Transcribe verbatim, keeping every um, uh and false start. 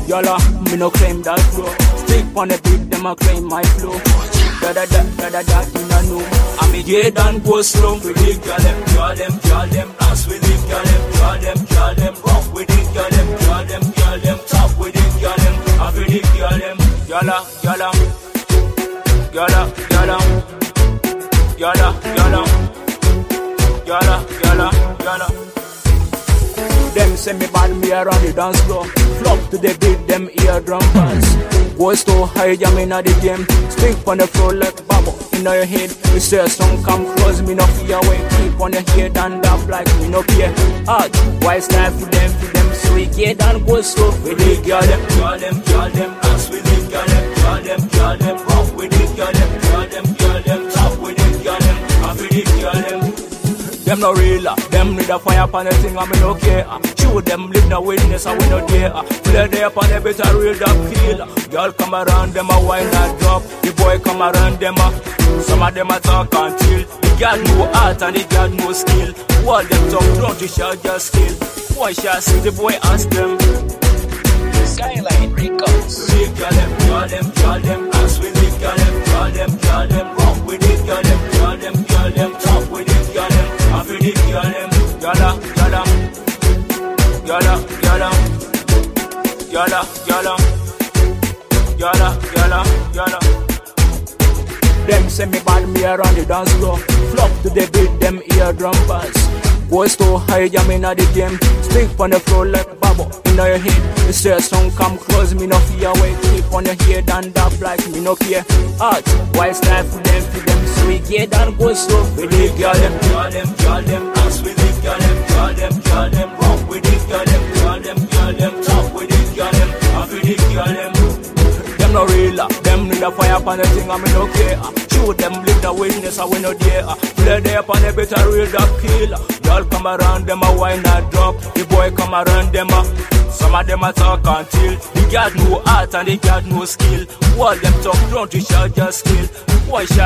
Y'all, me no claim that flow. Stick on the beat, them a claim my flow. Da da da da da da, you know know. I me get and go slow. We dig y'all them, y'all them, y'all them. Dance with it, y'all them, y'all them, y'all them. Rock with it, y'all them, y'all them, y'all them. Top with it, y'all them. I feel it, y'all them. Y'all, y'all, y'all, y'all, y'all, y'all, y'all, y'all. Them say me bad, me around the dance floor. Flop to the beat, them eardrum pads. Go so high, jam inna the game. Stick on the floor like bubble inna your head. You say a song come close, me no fear away. Keep on the head and up like me no care. Hard, why stand for them, for them. So we get and go slow. We dig y'all them, y'all them, y'all them. Dance with it, y'all them, y'all them, y'all them. Rock with it, y'all them, y'all them, y'all them. Top with it, y'all them. I feel it, y'all them. Them no real, them need a fire upon the thing, I me no care. Show them live the witness, I we no dare. Play there upon the better real dog kill. Y'all come around them, a wine and drop. The boy come around them, a some of them a talk and chill. The girl no art and the girl no skill. All them talk, don't you shout your skill. Boy shall see the boy ask them. Skyline Records. Lick y'all them, y'all them, y'all them. Ask with lick y'all them, y'all them, y'all them. Rock with it, y'all them, y'all them, y'all them. Talk with it, y'all them. I feel it, y'all them. Y'all, y'all, y'all, y'all, y'all, y'all, y'all, y'all, y'all. Them say me bad, me around the dance floor. Flop to the beat, them eardrum pads. Go so high, jam inna the game. Stick on the floor like bubble inna your head. You say a song come close, me no fear away. Keep on your head and up like me no care. Art, why stand for them, for them. So we get and go slow. We dig y'all them, y'all them, y'all them. Dance with it, y'all them, y'all them, y'all them. Rock with it, y'all them, y'all them, y'all them. Talk with it, y'all them. I feel it, y'all them. Them no real, them need a fire upon the thing, I me no care. Show them live the witness, I we no dare. Play there upon the better real dog kill. Y'all come around them, a wine and drop. The boy come around them, a some of them a talk and chill. The girl no art and the girl no skill. All them talk, don't you shout your skill. Boy shall